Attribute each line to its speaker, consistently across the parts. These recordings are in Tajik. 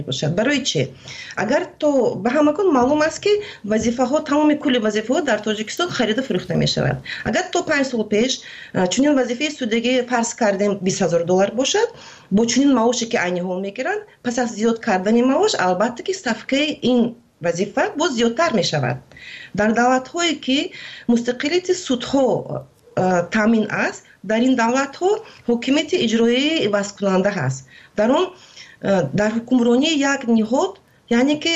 Speaker 1: бошад. Барои чӣ? Агар то ба ҳамагон маълум аст ки вазифаҳо, тамоми кулли вазифаҳо дар Тоҷикистон харида фурӯхта мешавад. Агар то 5 сол пеш чунин вазифаи судягӣ фарз кардем $20,000 бошад, бо чунин маоше ки айни ҳол мегиранд, пас аз зиёд кардани маош албатта ки ставкаи ин вазифа боз зиёдтар мешавад. Дар давлатҳое ки мустақилияти судҳо таъмин аст, дар ин давлатҳо ҳокимияти иҷроии ивазкунанда ҳаст. Дар он дар ҳукмронии як ниҳод, яъне ки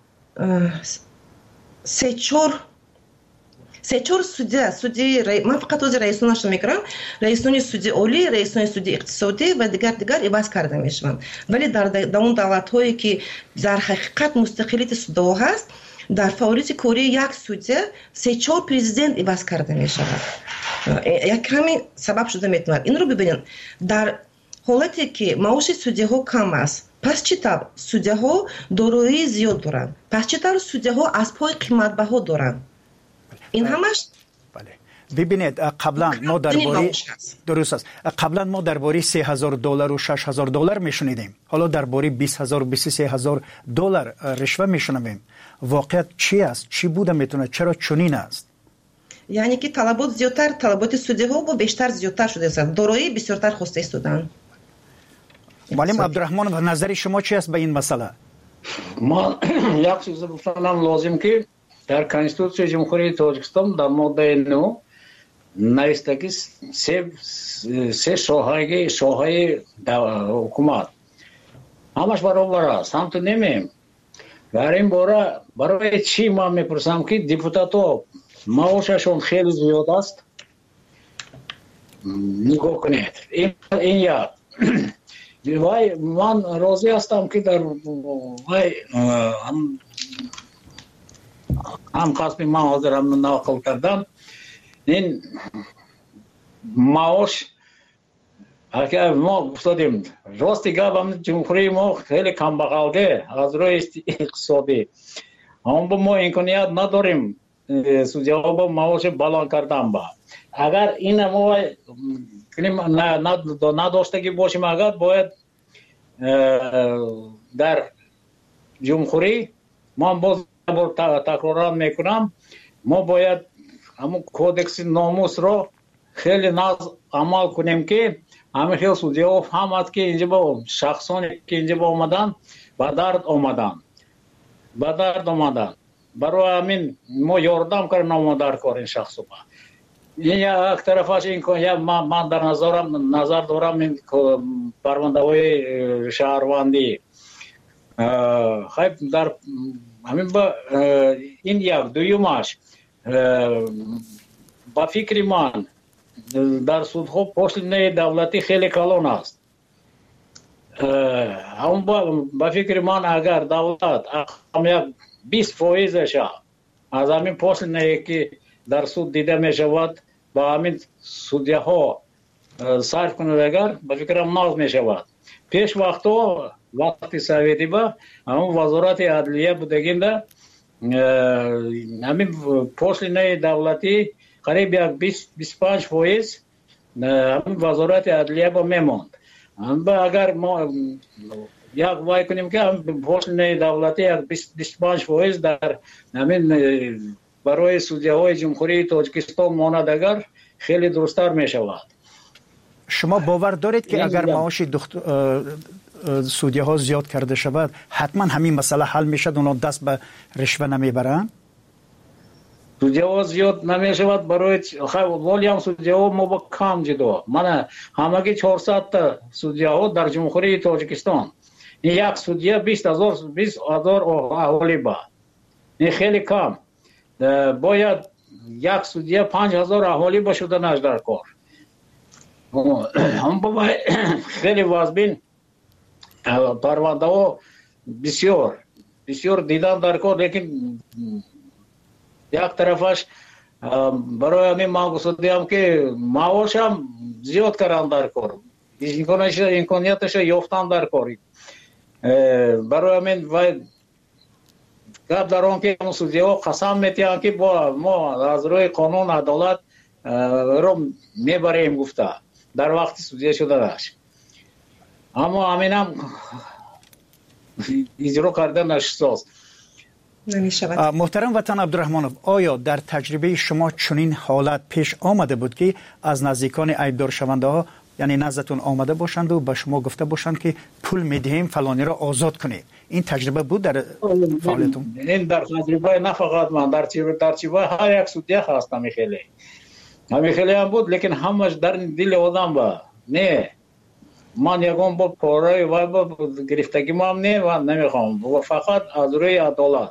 Speaker 1: се-чор судя, ман фақат ҳозир раисонашро мекунам, раисони суди олӣ, раисони суди иқтисодӣ ва дигар иваз карда мешаванд. Вале дар он давлатҳое ки дар ҳақиқат мустақилияти судҳо ҳаст, дар фаъолияти кории як судя 3-4 президент иваз карда мешавад. Як ҳамин сабаб шуда метавонад. Инро бибинед, дар ҳолате ки маоши судяҳо кам аст, пас чӣ тавр судяҳо дороии зиёд доранд, пас чӣ тавр судяҳо аспҳои қиматбаҳо доранд. ин ҳамаш
Speaker 2: бибинед, қаблан мо дарбори дуруст аст, қаблан мо дарбори $3,000 و $6,000 мешунидем. ҳоло дарбори $20,000 و $23,000 ришва мешунавем. воқеият чӣ аст? чӣ буда метавонад? чаро чунин аст?
Speaker 1: яъне ки талабот зиёдтар, талаботи судяҳо бо бештар зиёдтар шудааст, дороии бисёртар хоста истоданд.
Speaker 2: معلم عبدالرحمن و نظر شما چی است به این مسئله؟
Speaker 3: من یک چیز بفرمایم لازم که در کنستیتوسیون جمهوری تاجیکستان در ماده 9 نوشته که سه شاخه حکومت همش برابر است. هم تو نمیم. در این باره برای چی من میپرسم که دیپوتات‌ها معاششون خیلی زیاد است. نگاه کنید. این یک. وای من راضی هستم که در وای هم قسمی من حاضرم نقل کردم این معاش اگر ما گفتیم راستی گفتم جمهوری ما خیلی کمبغالده از روی اقتصادی اما ما امکانیت نداریم سودیا با معاش بالا کردن با اگر این ما نداشتگی باشیم اگر باید در جمهوری من باز تکرار میکنم ما باید همون کودکس ناموس رو خیلی ناز عمل کنیم که همه خیلی سودیا فهمد که اینجا با شخصانی که اینجا با آمدن با درد آمدن برای همین ما یاردم کردیم نامدار کار این شخص با این یک طرفش این که من در نظر دارم این پرونده‌های شهروندی خیلی در همین با این یک دویمش با فکر من در سودها پشتینه دولتی خیلی کلان است هم با فکر من اگر دولت هم یک 20% از همین پشتینه که در سود دیده می شود با همین سودیاها صرف کنند اگر به فکرم ناز می شود پیش وقتی سویتی با همون وزارت عدلیه بودگیم همین پشتینه دولتی قریب یک 25% همین وزارت عدلیه با میموند اگر ما یک وای کنیم که پشتینه دولتی یک 25% در همین برای سودیاهای جمهوری تاجیکستان ماند اگر خیلی درست‌تر می شود.
Speaker 2: شما باور دارید که اگر معاش سودیاها زیاد کرده شود حتما همین مسئله حل می شود اونا دست به رشوه نمی برند؟
Speaker 3: سودیاها زیاد نمی شود برای ولی هم سودیاها ما با کم جدا من همگی 400 تا سودیاها در جمهوری تاجیکستان یک سودیا 20,000 اهالی با این خیلی کم باید یک سودیا 5,000 اهالی باشدنش در کار هم باید خیلی وازبین پرونده ها بسیار دیدن در کار لیکن یک طرفش برای همین من گفتم که معاش هم زیاد کردن در کار امکانیتش یافتن در کاری برای همین باید گپ در آن که سودیاها قسم میتیان که با ما از روی قانون عدالت رو میبریم گفته در وقتی سودیا شده داشت اما همین هم اجرا کردنش ساز
Speaker 1: نمی‌شود.
Speaker 2: محترم وطن عبدالرحمنов آیا در تجربه شما چنین حالت پیش آمده بود که از نزدیکان عیبدار شونده ها یعنی نزدتون آمده باشند و به شما گفته باشند که پول میدهیم فلانی را آزاد کنید؟ این تجربه بود در فعالیتون؟
Speaker 3: این در تجربه نه فقط من در تجربه هر یک سودیه هستم خیلی هم بود، لیکن همش در دل آدم با نه من یکم با پاره و با گرفتگی ما هم نه و نمیخوام و فقط از روی عدالت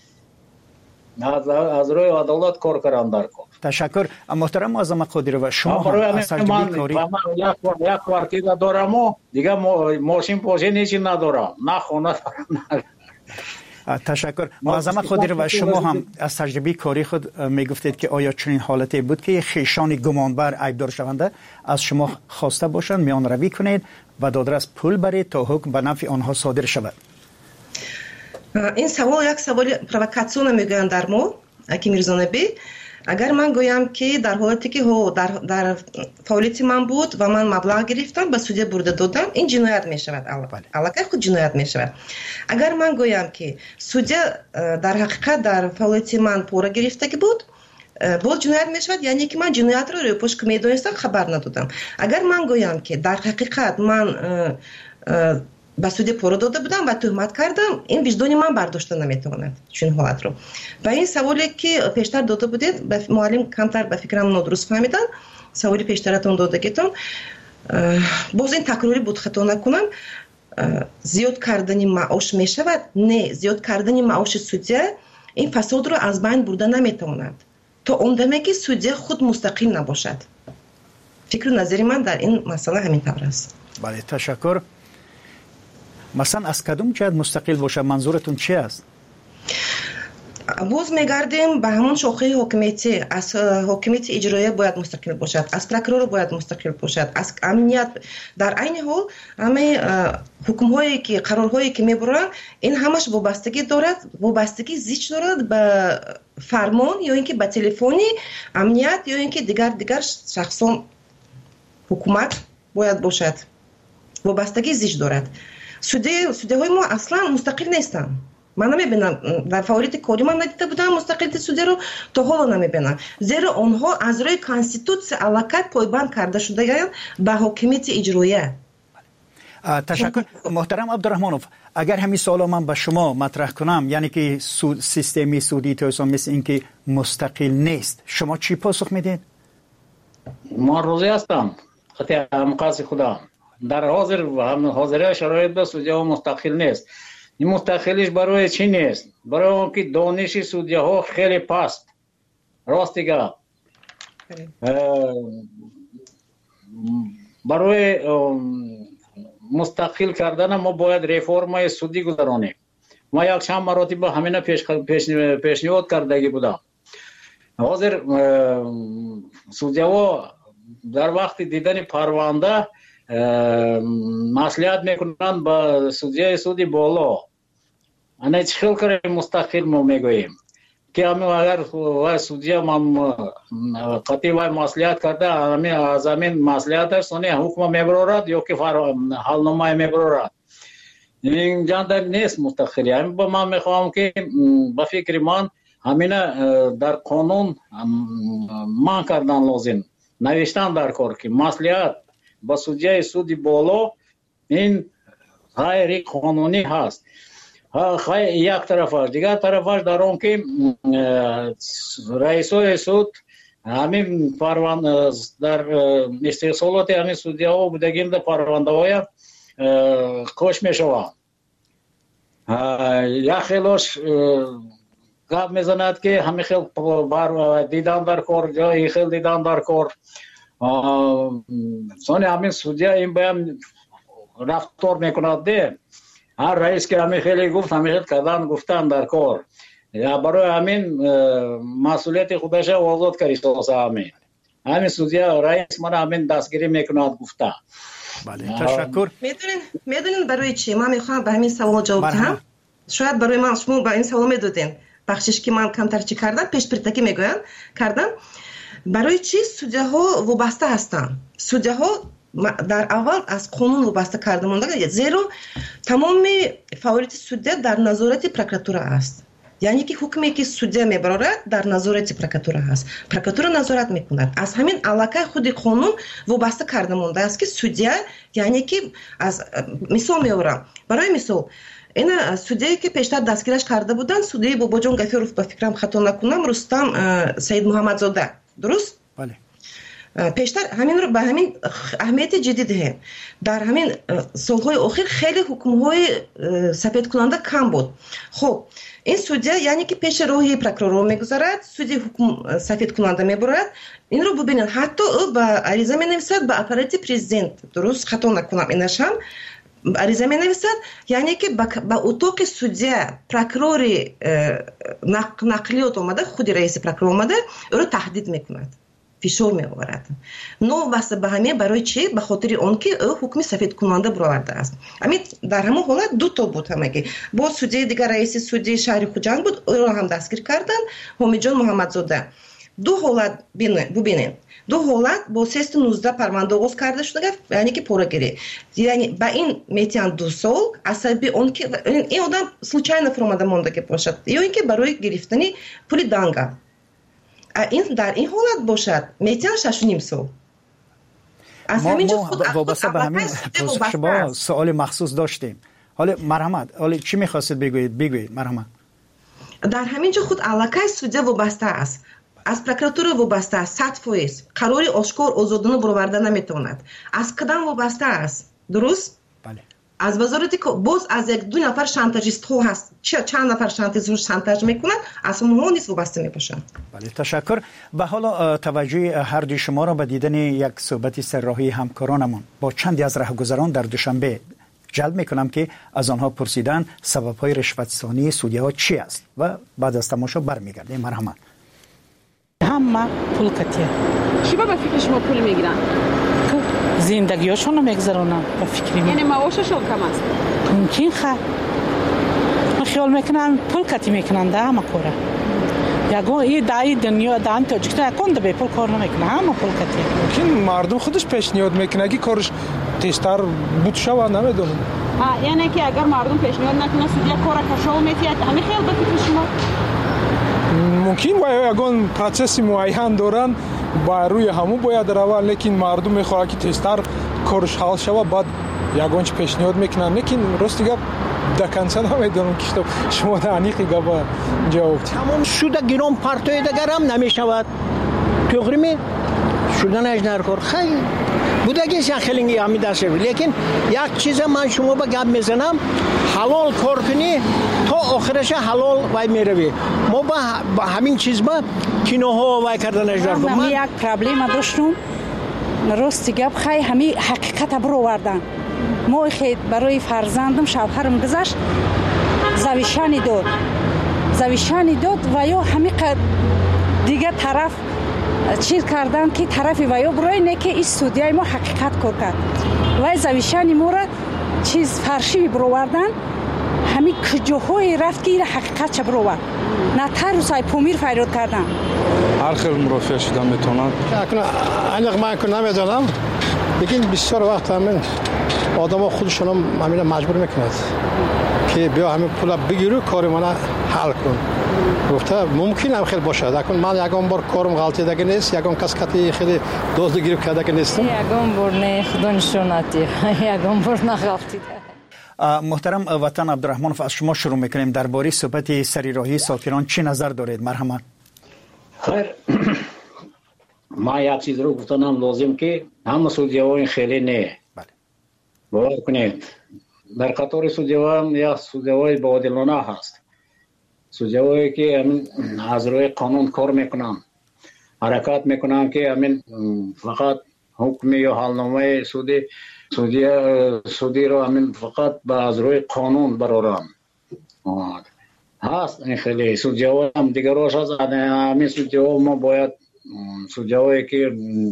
Speaker 3: کار کردن در کار.
Speaker 2: تشکر. محترم معظم قادری و شما هم از تجربه کاری
Speaker 3: یک کوارتیر دارم و دیگه ماشین پاشه نیچی ندارم، نه خونه دارم.
Speaker 2: تشکر. معظم قادری و شما هم از تجربه کاری خود میگفتید که آیا چنین حالتی بود که خیشان گمانبر عیبدار شونده از شما خواسته باشند میان روی کنید و دادرس پول برید تا حکم به نفع آنها صادر شود؟
Speaker 1: این سوال یک سوال پرووکاسیون میگویند در ما اکی میرزانبی. اگر من گویم که در حالتی که در فعالیت من بود و من مبلغ گرفتم به سودیه برده دادم، این جنایت می شود. علاقه خود جنایت می شود. اگر من گویم که سودیه در حقیقت در فعالیت من پوره گرفته بود، باز جنایت می شود، یعنی که من جنایت رو پشت که می دانستم خبر ندادم. اگر من گویم که در حقیقت من به سودی پوره داده بودم و تهمت کردم، این وجدان من برداشته نمیتواند چون حالت رو. و این سوالی که پیشتر داده بودید معلم کمتر به فکرم نادرست فهمیدن، سوالی پیشترتون داده گیتم باز این تکراری بود خطا نکنم. زیاد کردن معاش میشود؟ نه، زیاد کردن معاش سودیه این فساد رو از بین برده نمیتواند تا اون دمی که سودیه خود مستقل نباشد. فکر و نظری من در این مسئله همین طور است.
Speaker 2: بله تشکر. مثلا از کدوم جهت مستقل باشه منظورتون چی است؟
Speaker 1: باز میگردیم به همون شاخه حکومتی. از حکومت اجرایی باید مستقل باشد، از پروکرور باید مستقل باشد، از امنیت. در عین حال همه حکم هایی که قرارهایی که میبرند این همش وابستگی دارد، وابستگی زیچ دارد به فرمان یا اینکه به تلفنی امنیت یا اینکه دیگر شخصان حکومت باید باشد. وابستگی زیچ دارد. سوده های ما اصلا مستقل نیستن. من نمیبینم در فعالیت کاری من ندیده بودم مستقلیت سوده رو، تا حالا نمیبینم، زیرا آنها از روی کانستیتوسیون علاقت پایبند کرده شده به حکومت اجراییه.
Speaker 2: تشکر. محترم عبدالرحمنов اگر همین سوال من به شما مطرح کنم، یعنی که سیستمی سودی توسعه مثل این که مستقل نیست، شما چی پاسخ میدید؟
Speaker 3: ما راضی هستم خطی مقاصد خدا در حاضر شرایط به سودیه ها مستقل نیست. این مستقلیش برای چی نیست؟ برای اون که دانش سودیه ها خیلی پست. راست دیگه برای مستقل کردن ما باید رفرمای سودی گذرانیم. ما یک چند مراتب همینه پیشنهاد کردگی بودم. حاضر سودیه ها در وقت دیدن پرونده مسئولیت میکنند با سودی بالا. انا چه خیلی کاری مستقل ما میگوییم که همین اگر سودی ما قطعی و مسئولیت کرده از همین مسئولیتش سانی حکم میبرارد یا که حالنامه میبرارد. این جاندر نیست مستقلی. همین با من میخوام که با فکر من همین در قانون من کردن لازم، نوشتن در کار که مسئولیت با سودی بالا این غیر قانونی هست. یک طرفش، دیگر طرفش در اون که رئیسای سود همین پرونده در استحصالات همین سودی ها بودگیم در پرونده های کش می شود. یک خیلیش گپ میزند که همین خیلی دیدن در کار یا خیلی دیدن در کار سانی همین سودی این باید رفتار میکند ده. هر رئیس که همین خیلی گفت همین خیلی کردن گفتن در کار یا برای همین مسئولیت خودش آزاد کردی همین سودی رئیس من همین دستگیری میکند گفته.
Speaker 2: بله تشکر.
Speaker 1: میدونین برای چی من میخوام به همین سوال جواب بدم؟ شاید برای من شما با این سوال میدادین بخشش که من کمتر چی کردم پیش پرتکی میگویم کردم. برای چی سودی ها وابسته هستن؟ سودی ها дар аввал аз қонун вобаста карда монда, зеро тамоми фаъолияти судя дар назорати прокуратура аст. яъне ки ҳукме ки судя мебарорад дар назорати прокуратура ҳаст. Прокуратура назорат мекунад. Аз ҳамин аллакай худи қонун вобаста карда мондааст ки судя, яъне ки аз мисол меорам, барои мисол ина судяе ки пештар дастгираш карда буданд, судяи Бобоҷон Гафуров, ба фикрам хато накунам, Рустам Саид Муҳаммадзода, дуруст?
Speaker 2: бале.
Speaker 1: пештар ҳаминро ба ҳамин аҳамияти ҷиддӣ диҳем. Дар ҳамин солҳои охир хеле ҳукмҳои сафедкунанда кам буд. хоб ин судя, яъне ки пеши роҳи прокурор мегузарад, судяи ҳукм сафедкунанда мебарад. инро бубинед, ҳатто ӯ ба ариза менависад ба аппарати президент, дуруст хато накунам, инашам ариза менависад, яъне ки ба утоқи судя прокурори нақлиёт омада, худи раиси прокурор омада ӯро таҳдид мекунад, фишор меоварад. новобаста ба ҳамин барои чӣ? Ба хотири он ки ӯ ҳукми сафедкунанда бировардааст. ҳамин дар ҳамон ҳолат ду то буд ҳамагӣ. бо судяи дигар раиси судяи шаҳри Хуҷанд буд, ӯро ҳам дастгир карданд, Ҳомидҷон Муҳаммадзода. ду ҳолат бубинед. ду ҳолат бо 319 парванда оғоз карда шуда, яъне ки порагирӣ. яъне ба ин метиҳанд 2 сол аз сабаби он ки ин одам случайно фуромада мондаги бошад, ё ин ки барои гирифтани пули данга. дар ин ҳолат бошад метиҳанд 6.5 сол. аз ҳамин ҷо худ
Speaker 2: вобаста ба ҳамин шумо суоли махсус доштем. ҳоле марҳамат, ҳоле чӣ мехостед бигӯед марҳамат?
Speaker 1: дар ҳамин ҷо худ аллакай судя вобаста аст, аз прокуратура вобаста аст, 100%. қарори ошкор озодона бароварда наметавонад. аз қадам вобаста аст, дуруст?
Speaker 2: бале.
Speaker 1: аз вазорати боз аз 1-2 нафар шантажистҳо ҳаст. чанд нафар шантажистҳо шантаж мекунад, аз онҳо низ вобаста мебошанд.
Speaker 2: бале, ташаккур. ба ҳоло таваҷҷӯҳи ҳардуи шуморо ба дидани як суҳбати сарроҳии ҳамкоронамон бо чанде аз раҳгузарон дар душанбе ҷалб мекунам ки аз онҳо пурсидан сабабҳои ришватсонии судяҳо чӣ аст ва баъд аз тамошо бармегардем. марҳамат.
Speaker 4: ҳама пул катия.
Speaker 5: чиба ба фикри шумо пул мегиранд?
Speaker 4: зиндагиёшонро мегзаронам ба фикри
Speaker 5: яъне маошашон кам аст?
Speaker 4: мумкин ха. ман хиёл мекунам пул катӣ мекунанд ҳама кора. ягон даи дунё даи тоҷикистон яконда бепул кор намекунад, ҳама пул катӣ.
Speaker 6: мумкин мардум худаш пешниҳод мекунад ки корш тезтар буд шавад, намедонам.
Speaker 5: яъне ки агар мардум пешниҳод накунад судя кора кашов метиҳад. ҳамин хиёл ба фикри шумо?
Speaker 6: мумкин ягон процесси муайян доранд, ба рӯи ҳаму бояд равад, лекин мардум мехоҳад ки тезтар корш ҳал шавад, баъд ягон чи пешниҳод мекунад. лекин рости гап даканса намедонам ки шумо аниқи габа ҷавоб диҳед.
Speaker 7: тамом шуда гиром партои дигарам намешавад. туғри ме шуданаш дар кор хай будагис як хелинги ҳами дашев. лекин як чиза ман шумо ба гап мезанам, ҳалол кор кунӣ то охираша ҳалол вай меравӣ. мо ба ҳамин чизма киноҳо вай карданаш дар кор.
Speaker 8: ман як проблема доштум. рости гап хай ҳами ҳақиқата бировардан. мо хед барои фарзандам шавҳарам гузашт, завишани дод ва ё ҳами дигар тараф чир кардан ки тарафи ваё бирои не ки ис судяи мо ҳақиқат кор кард. вай завишани моро чиз фаршиви бировардан, ҳами куҷоҳое рафт ки ира ҳақиқатша бировард. на тарусай помир фарёд кардан.
Speaker 6: ҳар хел мурофиа шуда метавонад.
Speaker 7: аниқ ман ку намедонам, лекин бисёр вақт ҳамин одамо худшон ҳамина маҷбур мекунад ки биё ҳамин пула бигиру кори мана ҳал кун. гуфта мумкин ҳам хел бошад. акун ман ягон бор корум ғалтидага нест, ягон кас кати хеле дозду гирифт кардага нестам.
Speaker 8: ягон бор не худо нишонати, ягон бор нағалтида.
Speaker 2: محترم وطن عبدالرحمنов از شما شروع میکنیم. درباره صحبت سریراهی ساکنان چی نظر دارید؟ مرحمت.
Speaker 3: خیر ما یک چیز رو گفتنم لازم که همه سودیاوین خیلی نه.
Speaker 2: بله.
Speaker 3: باور کنید در قطار سودیاوان یا سودیاوی عادلانه هست. سودیاوی که از روی قانون کار میکنن، حرکت میکنن که فقط حکم یا حالنامه سودی رو فقط از روی قانون برارن هست. این خیلی سودیاوی هم دیگراش هست. همین سودیاوی ما باید سودیاوی که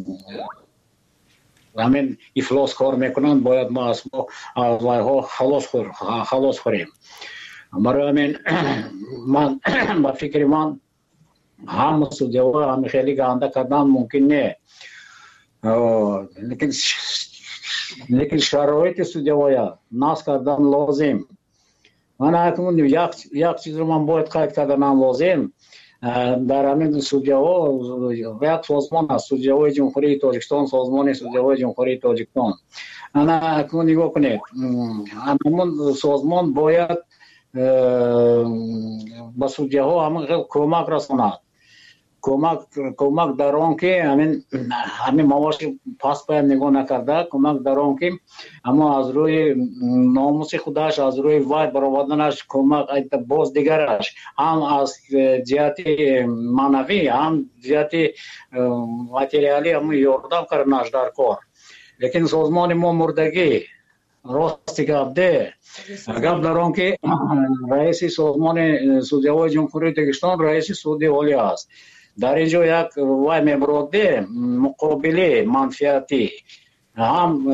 Speaker 3: همین افلاس کار میکنن باید ما از وایها خلاص خوریم. برای همین من با فکر من همه سودیاوی هم خیلی گنده کردن ممکن نه، لیکن لیکن شرایط سودیوایی ناس کردن لازم. من اکنون یک چیز رو من باید قید کردن لازم در همین سودیوها یک سازمان است، سودیوهای جمهوری تاجیکستان، سازمان سودیوهای جمهوری تاجیکستان. انا اکنون نگاه کنید، همون سازمان باید به سودیوها همین کمک رساند. کمک در آن که همین موارد پس باید نگاه نکرده، کمک در آن که اما از روی ناموس خودش، از روی وای برآوردنش کمک باز دیگرش، هم از جهت معنوی هم جهت ماتریالی هم یاردم کردنش در کار. لیکن سازمان ما مردگی راستی گفته گفت در آن که رئیس سازمان سودیوهای جمهوری تاجیکستان رئیس سودی عالی است. در اینجا یک وای میبرده مقابله منفیتی، هم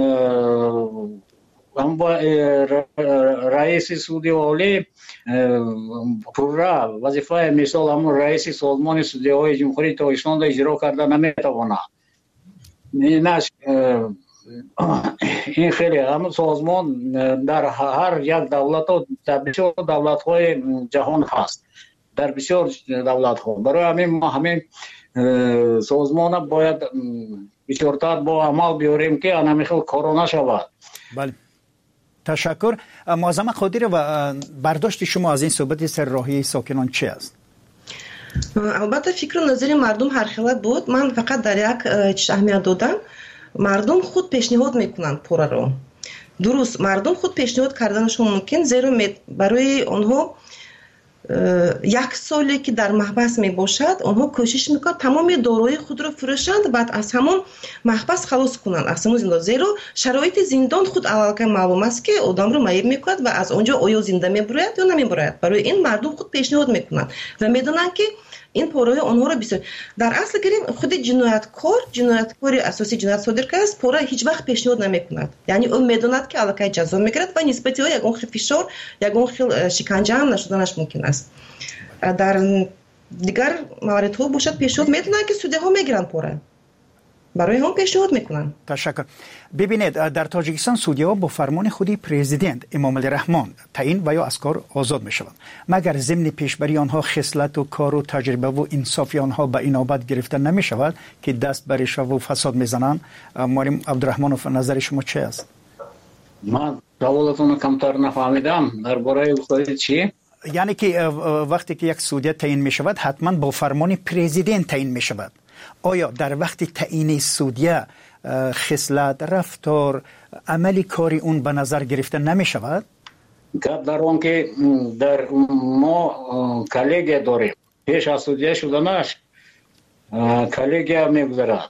Speaker 3: با رئیس سودی عالی پورا وظیفه مثال همون رئیس سازمان سودیوهای جمهوری تاجیکستان را اجرا کرده نمیتواند. این خیلی همون سازمان در هر یک دولت و بسیار دولت های جهان هست، در بسیار دولت ها. برای همین ما همین سازمان باید بسیارتر با عمل بیاریم که همیشه کرونا شود.
Speaker 2: بله، تشکر. معظم قادری و برداشت شما از این صحبت سرراهی ساکنان چی است؟
Speaker 1: البته فکر و نظر مردم هر خیلت بود. من فقط در یک چیز اهمیت دادم، مردم خود پیشنهاد میکنند پورا رو. درست، مردم خود پیشنهاد کردنشون ممکن، زیرا برای آنها یک سالی که در محبس می باشد آنها کوشش میکنند تمام دارایی خود را فروشند، بعد از همون محبس خلاص کنند، از همون زندان. زیرا شرایط زندان خود اول معلوم است که آدم رو معیب میکند و از آنجا آیا زنده میبراید یا نمیبراید. برای این مردم خود پیشنهاد میکنند و میدونند که این پورای آنها را بسیار در اصل گریم خود جنایتکار اساسی جنایت صادر کرده است، پورا هیچ وقت پیشنهاد نمیکند. یعنی اون میدوند که الکی جزا میگیرد و نسبتی ها یگان خیلی فشار یگان خیلی شکنجه هم نشدنش ممکن است. در دیگر موارد ها باشد پیشنهاد میدونند که سوده ها میگیرند پورا، برای هم پیشنهاد میکنن.
Speaker 2: تشکر. ببینید در تاجیکستان سودی‌ها با فرمان خودی پرزیدنت امام علی رحمان تعیین و یا از کار آزاد میشوند، مگر ضمن پیشبری آنها خصلت و کار و تجربه و انصاف آنها به اینابت گرفته نمیشود که دست بر رشوه و فساد میزنند. مریم عبدالرحمنوف، نظر شما چه است؟
Speaker 3: من سوالتون کمتر نفهمیدم، درباره گفتید چی؟
Speaker 2: یعنی که وقتی که یک سودی تعیین میشود حتما با فرمان پرزیدنت تعیین میشود. آیا در وقت تعیین سودیه خصلت، رفتار، عملی کاری اون به نظر گرفته نمی شود؟
Speaker 3: در اون که در ما کلیگه داریم، پیش از سودیه شدنش کلیگه میگذارد،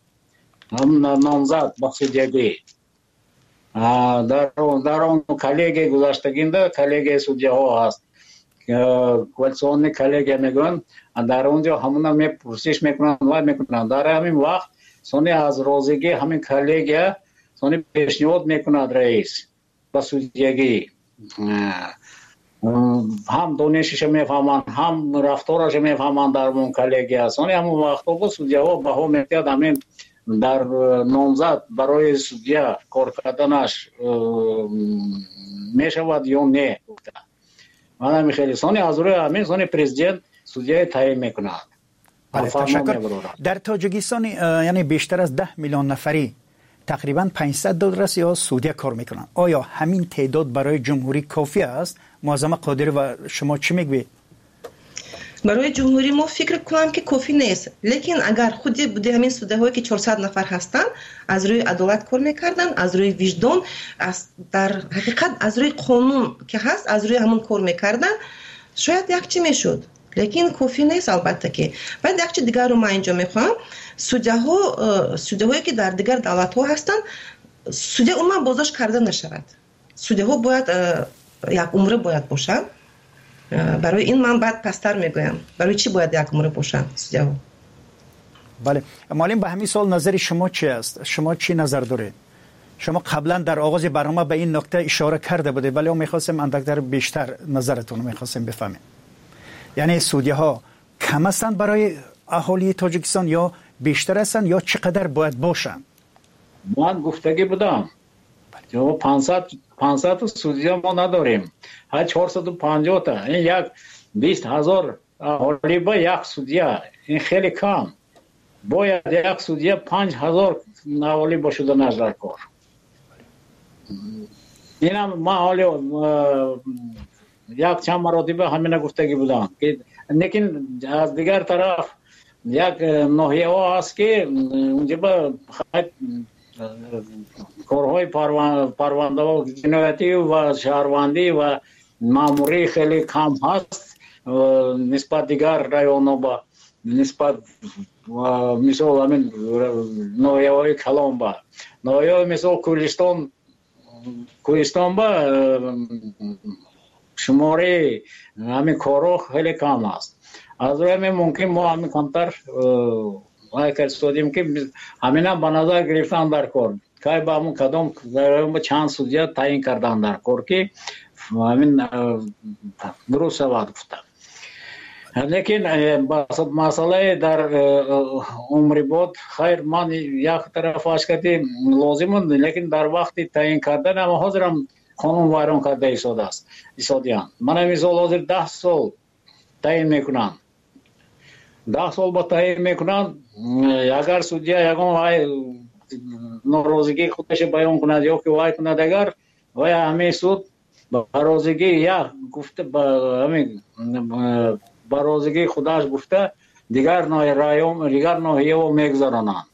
Speaker 3: هم نامزد به سودیگی. در اون کلیگه گذاشتگینده کلیگه سودیه ها هست، کلسون کلیگه میگن، در اونجا همون میپرسش میکنن و میکنن. در همین وقت سونی از روزگی همین کلیگه سونی پیشنهاد میکند رئیس با سودیگی، هم دانشش میفهمند هم رفتارش میفهمند. در اون کلیگه سونی همون وقت با سودیه ها به هم میتید همین در نامزد برای سودیه کار کردنش میشود یا نه. من همین خیلی سونی از روی همین سونی پرزیدنت سودیه تعیین میکند.
Speaker 2: تشکر. در تاجیکستان یعنی بیشتر از 10 میلیون نفری تقریبا 500 دلار یا سودیه کار میکنن. آیا همین تعداد برای جمهوری کافی است؟ معظم قادری و شما چی میگوید؟
Speaker 1: برای جمهوری ما فکر کنم که کافی نیست، لیکن اگر خودی بوده همین سوده هایی که 400 نفر هستن از روی عدالت کار میکردن، از روی وجدان، در حقیقت از روی قانون که هست از روی همون کار میکردن، شاید یک چی میشد، لیکن کافی نیست. البته که بعد یک چیز دیگر رو من اینجا میخوام، سوده هایی که در دیگر دولت ها هستن سوده عموما بازداشت کرده نشود. سوده ها باید یک عمره باید باشن. برای این من بعد پستر میگویم برای چی باید یک عمره باشن سوده ها.
Speaker 2: بله معلم، به همین سوال نظر شما چی است؟ شما چی نظر دارید؟ شما قبلا در آغاز برنامه به این نکته اشاره کرده بودید، ولی میخواستم اندکتر بیشتر نظرتون رو میخواستم بفهمیم. یعنی سودیه ها کم هستند برای اهالی تاجیکستان یا بیشتر هستند یا چقدر باید باشند؟
Speaker 3: من گفتگی بودم 500 судья ما نداریم، های 450 تا، این یک 20,000 حالیبا یک судья، این خیلی کم. باید یک судья 5,000 حالیبا شده نظر کار. اینم ما حالی یک چند مراتبه همین گفتگی بودم که لیکن از دیگر طرف یک ناحیه ها هست که اونجا با کارهای پرونده و جنایتی و شهروندی و ماموری خیلی کم هست نسبت دیگر رایون ها با نسبت مثل همین ناحیه های کلان با ناحیه مثل کوهستان با شماره همین کارو خیلی کم است. از روی ممکن ما همین کمتر کردیم که همین به نظر گرفتن در کار که با همون کدام با چند судья تعیین کردن در کار که همین درست شود گفتم. لیکن مسئله در عمری بود خیر من یک طرف اشکتی لازم لیکن در وقت تعیین کردن اما حاضرم قانون ویران کرده ایستاده است ایستادیان. من مثال حاضر 10 سال تعیین میکنم 10 سال با تعیین میکنم اگر судья یگان وای ناراضگی خودش بیان کند یا که وای کند اگر وای همه سود ناراضگی یا گفته همین ناراضگی خودش گفته دیگر ناحیه و میگذارانند.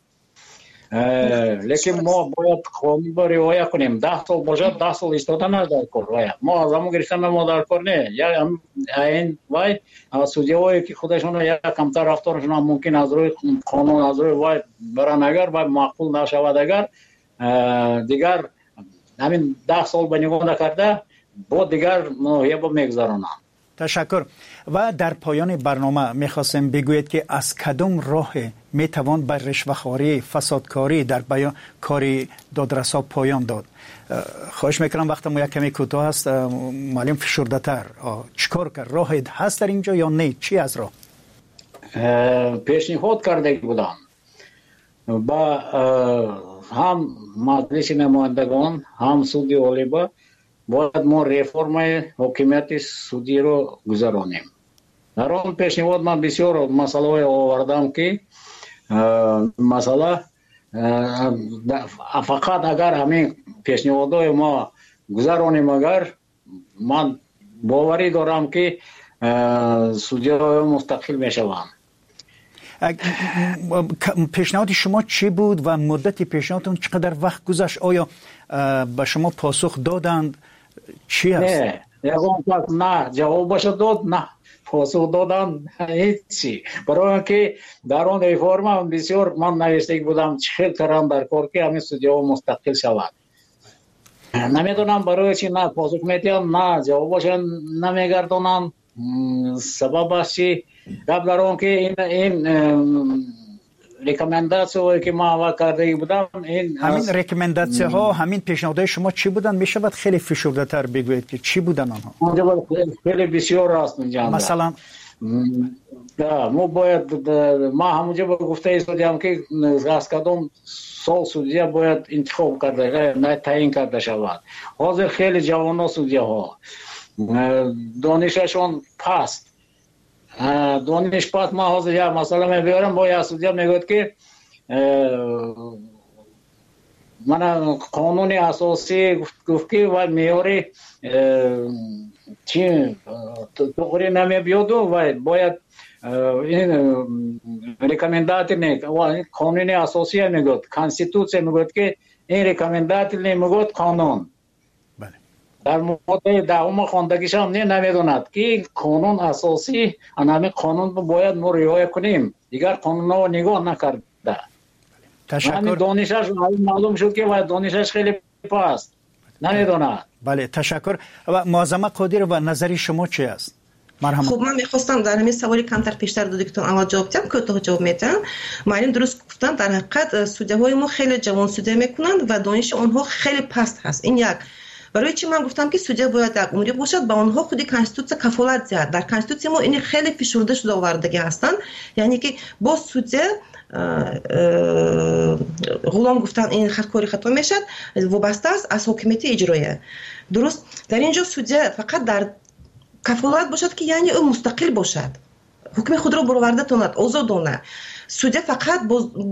Speaker 3: لیکن ما باید قانون با رعایت کنیم. 10 سال باشد 10 سال ایستادن در کار. ما از همون گرفتن ما در کار نه. یا این وای судья‌هایی که خودشون یا کمتر رفتارشون ممکن از روی قانون از روی وای برن اگر وای معقول نشود اگر دیگر همین 10 سال به نگاه نکرده با دیگر ناحیه با میگذارانند.
Speaker 2: تشکر. و در پایان برنامه میخواستم بگویید که از کدام راه میتوان به رشوه‌خواری فسادکاری در کاری دادرسا پایان داد؟ خواهش میکنم وقت ما یک کمی کوتاه است معلم فشرده تر چیکار کرد؟ راهی هست در اینجا یا نه؟ چی از راه؟
Speaker 3: پیشنهاد کرده بودم با هم مجلس نمایندگان هم سودی عالی باید ما رفرم حکومت سودی رو گذرانیم. در آن پیشنهاد من بسیار مسئله آوردم که مسئله فقط اگر همین پیشنهادهای ما گذرانیم اگر من باوری دارم که سودی‌ها مستقل میشوند.
Speaker 2: پیشنهاد شما چی بود و مدت پیشنهادتون چقدر وقت گذشت؟ آیا به شما پاسخ دادند؟ چی است؟
Speaker 3: نه جوابش داد نه پاسخ دادن هیچی. برای اینکه در آن ریفرم بسیار من نوشته بودم چه کردم در کار که همین судья مستقل شود. نمیدونم برای چی نه پاسخ میدیم نه جوابش نمیگردونم. سببش چی؟ قبل در آن که این ریکامنداسیون که ما کرده بودم
Speaker 2: همین ریکامنداسیون ها همین پیشنهادهای شما چی بودن؟ میشود خیلی فشرده تر بگویید که چی بودن آنها؟
Speaker 3: خیلی بسیار است
Speaker 2: مثلا
Speaker 3: ما باید ما همونجا گفته ایستادیم که از کدام سال судья باید انتخاب کرده نه تعیین کرده شود. حاضر خیلی جوان ها судья ها دانششون پست دانش پس ما حاضر یا مثلا میبرم با یا судья میگوید که من قانون اساسی گفت که و میاری چی طوری نمیبیاد و باید این ریکامندات نه قانون اساسی میگوید کانستیتوسیون میگوید که این ریکامندات نمیگوید قانون. در مورد دهم خواندگیش هم نمیدوند که قانون اساسی همین قانون باید ما رعایت کنیم. دیگر قانون ها نگاه نکرده.
Speaker 2: تشکر.
Speaker 3: دانشش معلوم شد که باید دانشش خیلی پاست نمیدوند.
Speaker 2: بله تشکر. و معظمه قادر و نظری شما چی است؟
Speaker 1: مرحبا. خب من میخواستم در همین سوالی کمتر پیشتر دو دکتر اول جواب بدم کوتاه جواب میدم. معلم درست گفتن در حقیقت судьяهای ما خیلی جوان судья میکنند و دانش آنها خیلی پست هست. این یک برای چی من گفتم که سودیا باید یک عمری باشد، با اونها خودی کانستیتوسیا کفالت زد. در کانستیتوسیا ما این خیلی فشرده شده آوردگی هستند، یعنی که با سودیا غلام گفتن این کاری خطا میشد وابسته است از حکومت اجرایه. درست در اینجا سودیا فقط در کفالت باشد که یعنی او مستقل باشد، حکم خود را برآورده کند، آزادانه. سودیا فقط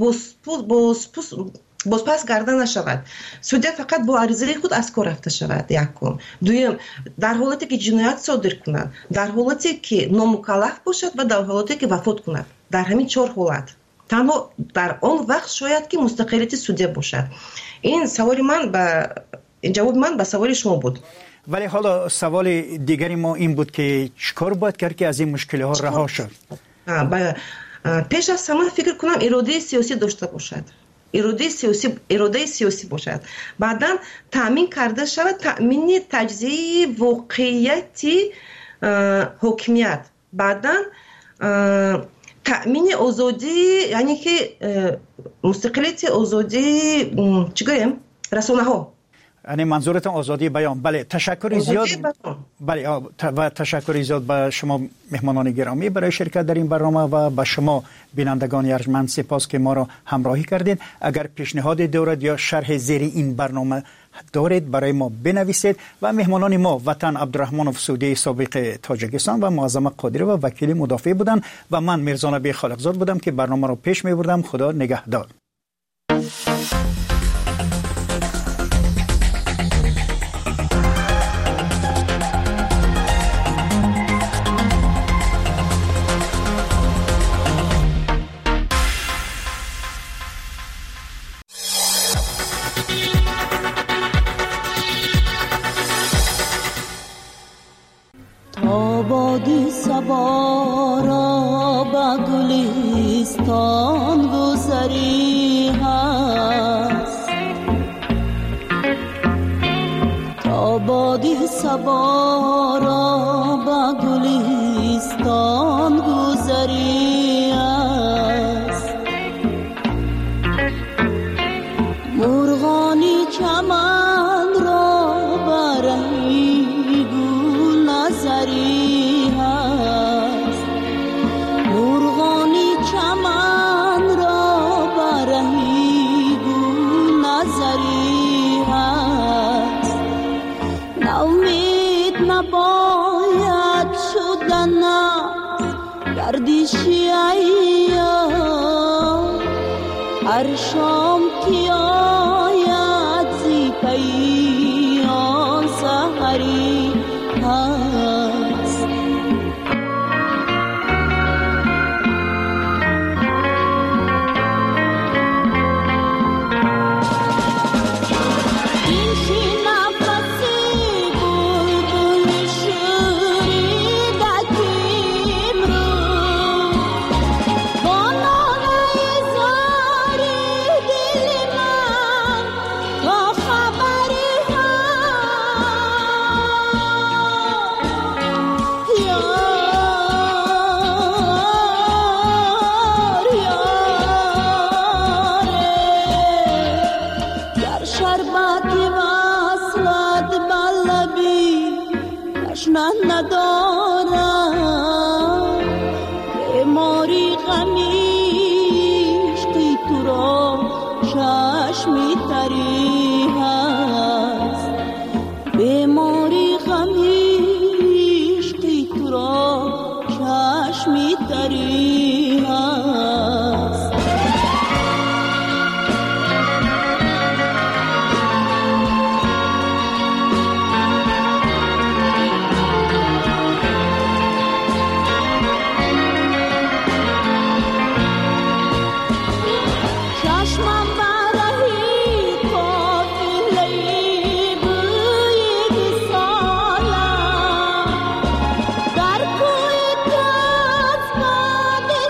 Speaker 1: بازپس گردن نشود. سودیا فقط با عریضه خود از کار رفته شود. یکم. دوم در حالتی که جنایت صادر کند، در حالتی که نامکلف باشد و در حالتی که وفات کند. در همین 4 حالت تنها در آن وقت شاید که مستقلیت سودیا باشد. این سوال من جواب من به سوال شما بود.
Speaker 2: ولی حالا سوال دیگری ما این بود که چیکار باید کرد که از این مشکل ها رها شد؟
Speaker 1: پیش از همه فکر کنم اراده سیاسی داشته باشد. اراده سیاسی باشد. بعدا تامین کرده شود تامین تجزیه واقعیتی حکمیت. بعدا تامین آزادی، یعنی که مستقلیت آزادی چیگویم رسانه ها.
Speaker 2: یعنی منظورتون آزادی بیان. بله تشکر زیاد. بله و تشکر زیاد به شما مهمانان گرامی برای شرکت در این برنامه و به شما بینندگان ارجمند سپاس که ما را همراهی کردید. اگر پیشنهاد دارید یا شرح زیر این برنامه دارید برای ما بنویسید. و مهمانان ما وطن عبدالرحمن افسودی سابق تاجیکستان و معظم قادری و وکیل مدافع بودند و من میرزا نبی خالقزاد بودم که برنامه را پیش می بردم. خدا نگهدار.
Speaker 9: آبادی سوارا با گلستان گذری هست، آبادی سوارا با گلستان گذری هست، مرغانی چمن را برهی گل نظری هست، مرغانی چمن را برهی گل نظری هست، نومید نباید شدن گردشی ایام، هر شام که آید زی پیام سحری هست. این شی نفسی بلبل شوریدتیم رو، با ناله زاری دل من تا خبری هست. در شربتی وصلت بلبی تشنه ندارم، بیماری غمیش که تو را چشمی تری هست، بیماری غمیش که تو را چشمی تری هست. چشمم برهی قافله‌ای بوی وصالم، در کوی تاز باد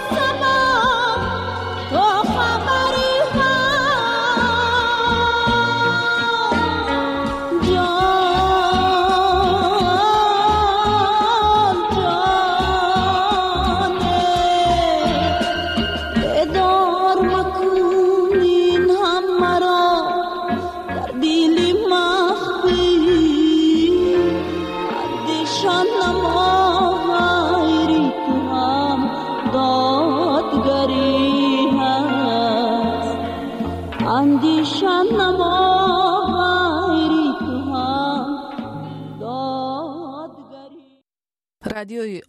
Speaker 10: رادیوی